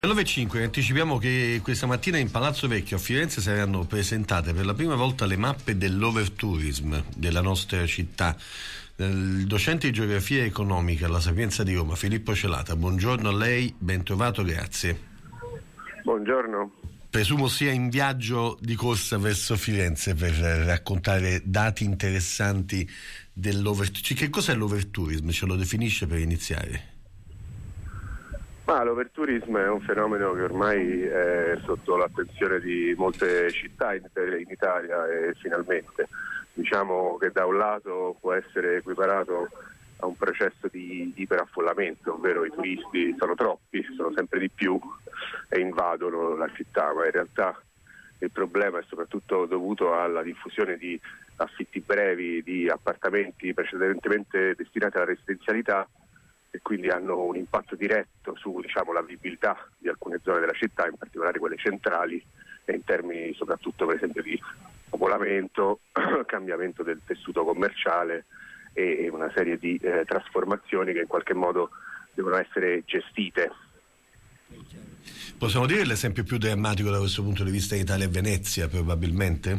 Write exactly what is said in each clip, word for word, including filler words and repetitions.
Alle nove e cinque anticipiamo che questa mattina in Palazzo Vecchio a Firenze saranno presentate per la prima volta le mappe dell'overtourism della nostra città. Il docente di geografia economica alla Sapienza di Roma, Filippo Celata, buongiorno a lei, ben trovato, grazie. Buongiorno. Presumo sia in viaggio di corsa verso Firenze per raccontare dati interessanti dell'overtourism. Che cos'è l'overtourism? Ce lo definisce per iniziare? Ma l'overtourism è un fenomeno che ormai è sotto l'attenzione di molte città in, in Italia e finalmente diciamo che da un lato può essere equiparato a un processo di iperaffollamento, ovvero i turisti sono troppi, sono sempre di più e invadono la città, ma in realtà il problema è soprattutto dovuto alla diffusione di affitti brevi, di appartamenti precedentemente destinati alla residenzialità, e quindi hanno un impatto diretto su diciamo, la vivibilità di alcune zone della città, in particolare quelle centrali, e in termini soprattutto per esempio di popolamento, cambiamento del tessuto commerciale e una serie di eh, trasformazioni che in qualche modo devono essere gestite. Possiamo dire l'esempio più drammatico da questo punto di vista in Italia è Venezia, probabilmente?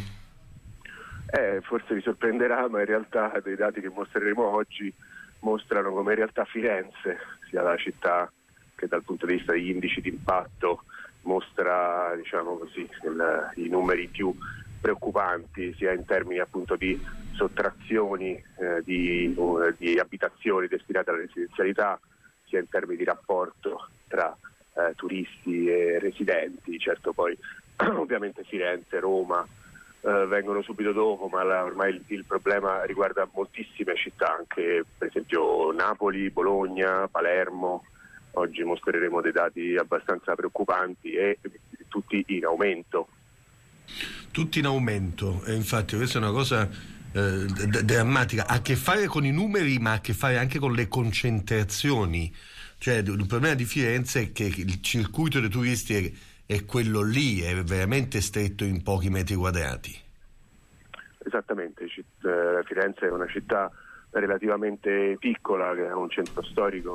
Eh, forse vi sorprenderà, ma in realtà dei dati che mostreremo oggi mostrano come in realtà Firenze sia la città che dal punto di vista degli indici di impatto mostra diciamo così il, i numeri più preoccupanti, sia in termini appunto di sottrazioni eh, di, uh, di abitazioni destinate alla residenzialità, sia in termini di rapporto tra eh, turisti e residenti. Certo, poi ovviamente Firenze, Roma Uh, vengono subito dopo, ma la, ormai il, il problema riguarda moltissime città, anche per esempio Napoli, Bologna, Palermo. Oggi mostreremo dei dati abbastanza preoccupanti e tutti in aumento. Tutti in aumento, e infatti questa è una cosa eh, d- drammatica, ha a che fare con i numeri, ma ha a che fare anche con le concentrazioni. Cioè il problema di Firenze è che il circuito dei turisti è è quello lì, è veramente stretto in pochi metri quadrati. Esattamente, Citt- Firenze è una città relativamente piccola, che ha un centro storico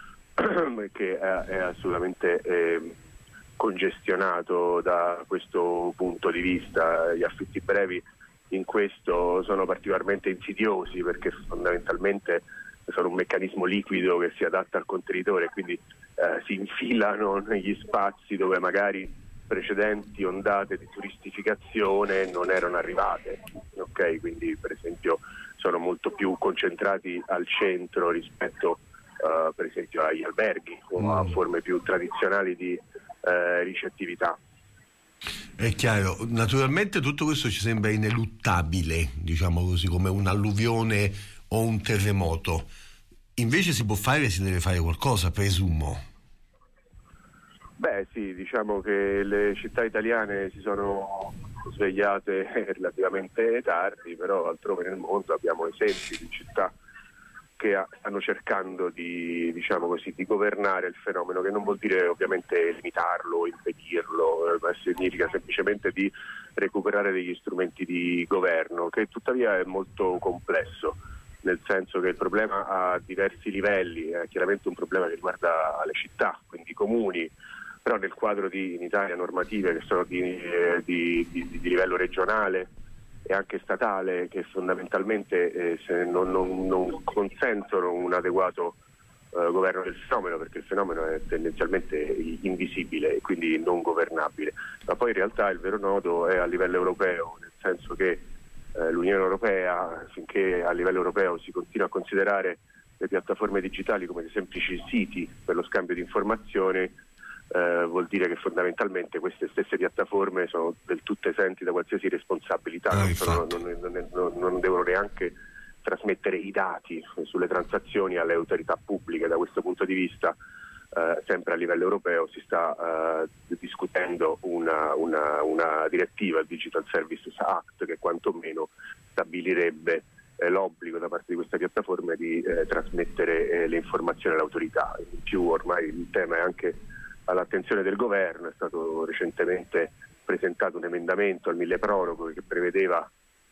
che è, è assolutamente eh, congestionato da questo punto di vista. Gli affitti brevi in questo sono particolarmente insidiosi perché fondamentalmente sono un meccanismo liquido che si adatta al contenitore, quindi Eh, si infilano negli spazi dove magari precedenti ondate di turistificazione non erano arrivate, ok? Quindi per esempio sono molto più concentrati al centro rispetto uh, per esempio agli alberghi o mm. a forme più tradizionali di uh, ricettività. È chiaro, naturalmente tutto questo ci sembra ineluttabile, diciamo così, come un'alluvione o un terremoto. Invece si può fare, si deve fare qualcosa, presumo. Beh sì, diciamo che le città italiane si sono svegliate relativamente tardi, però altrove nel mondo abbiamo esempi di città che stanno cercando di, diciamo così, di governare il fenomeno, che non vuol dire ovviamente limitarlo, impedirlo, ma significa semplicemente di recuperare degli strumenti di governo, che tuttavia è molto complesso, nel senso che il problema ha diversi livelli, è chiaramente un problema che riguarda le città, quindi i comuni, però nel quadro di in Italia normative che sono di, eh, di, di, di livello regionale e anche statale, che fondamentalmente eh, se non, non, non consentono un adeguato eh, governo del fenomeno, perché il fenomeno è tendenzialmente invisibile e quindi non governabile. Ma poi in realtà il vero nodo è a livello europeo, nel senso che eh, l'Unione Europea, finché a livello europeo si continua a considerare le piattaforme digitali come dei semplici siti per lo scambio di informazioni, Eh, vuol dire che fondamentalmente queste stesse piattaforme sono del tutto esenti da qualsiasi responsabilità, ah, non, sono, non, non, non devono neanche trasmettere i dati sulle transazioni alle autorità pubbliche. Da questo punto di vista eh, sempre a livello europeo si sta eh, discutendo una, una, una direttiva, il Digital Services Act, che quantomeno stabilirebbe eh, l'obbligo da parte di queste piattaforme di eh, trasmettere eh, le informazioni all'autorità. In più ormai il tema è anche all'attenzione del governo, è stato recentemente presentato un emendamento al milleproroghe che prevedeva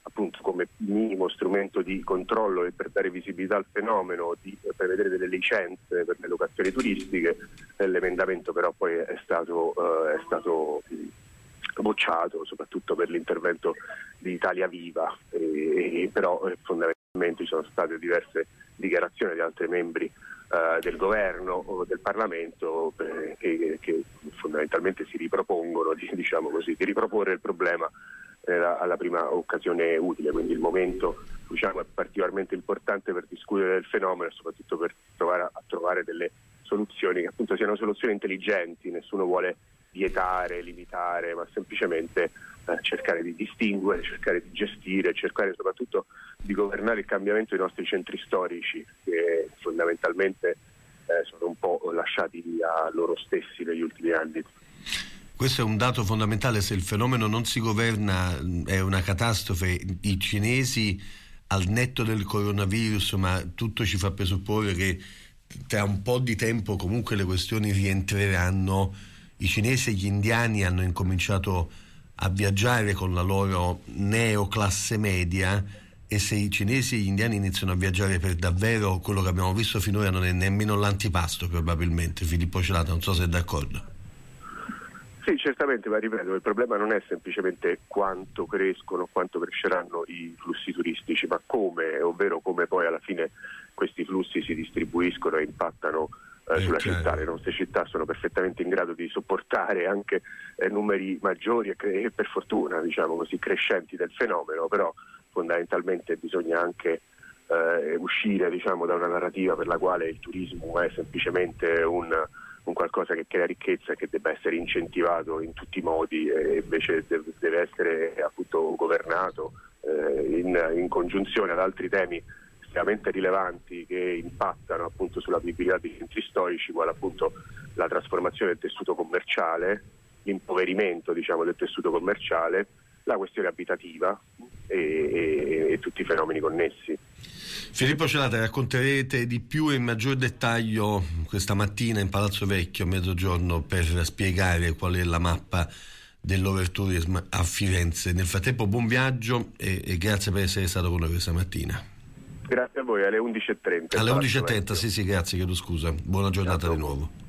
appunto come minimo strumento di controllo e per dare visibilità al fenomeno, di prevedere delle licenze per le locazioni turistiche. L'emendamento però poi è stato, eh, è stato bocciato, soprattutto per l'intervento di Italia Viva, e, e però eh, fondamentalmente ci sono state diverse dichiarazioni di altri membri eh, del governo o del Parlamento eh, che, che fondamentalmente si ripropongono di, diciamo così, di riproporre il problema eh, alla prima occasione utile. Quindi il momento, diciamo, è particolarmente importante per discutere del fenomeno e soprattutto per provare a, a trovare delle soluzioni che appunto siano soluzioni intelligenti. Nessuno vuole vietare, limitare, ma semplicemente eh, cercare di distinguere, cercare di gestire, cercare soprattutto di governare il cambiamento dei nostri centri storici, che fondamentalmente eh, sono un po' lasciati a loro stessi negli ultimi anni. Questo è un dato fondamentale: se il fenomeno non si governa è una catastrofe. I cinesi, al netto del coronavirus, ma tutto ci fa presupporre che tra un po' di tempo comunque le questioni rientreranno. I cinesi e gli indiani hanno incominciato a viaggiare con la loro neoclasse media, e se i cinesi e gli indiani iniziano a viaggiare per davvero, quello che abbiamo visto finora non è nemmeno l'antipasto probabilmente. Filippo Celata, non so se è d'accordo. Sì, certamente, ma ripeto, il problema non è semplicemente quanto crescono, quanto cresceranno i flussi turistici, ma come, ovvero come poi alla fine questi flussi si distribuiscono e impattano eh, sulla chiaro. città. Le nostre città sono perfettamente in grado di sopportare anche eh, numeri maggiori e, cre- e per fortuna, diciamo così, crescenti del fenomeno, però fondamentalmente bisogna anche eh, uscire, diciamo, da una narrativa per la quale il turismo è semplicemente un un qualcosa che crea ricchezza e che debba essere incentivato in tutti i modi, e invece deve essere appunto governato eh, in, in congiunzione ad altri temi estremamente rilevanti che impattano appunto sulla vivibilità dei centri storici, quale appunto la trasformazione del tessuto commerciale, l'impoverimento, diciamo, del tessuto commerciale, la questione abitativa e, e, e tutti i fenomeni connessi. Filippo Celata, racconterete di più e in maggior dettaglio questa mattina in Palazzo Vecchio a mezzogiorno per spiegare qual è la mappa dell'overtourism a Firenze. Nel frattempo buon viaggio e, e grazie per essere stato con noi questa mattina. Grazie a voi, alle undici e trenta. Alle undici e trenta, sì sì, grazie, chiedo scusa. Buona giornata di nuovo.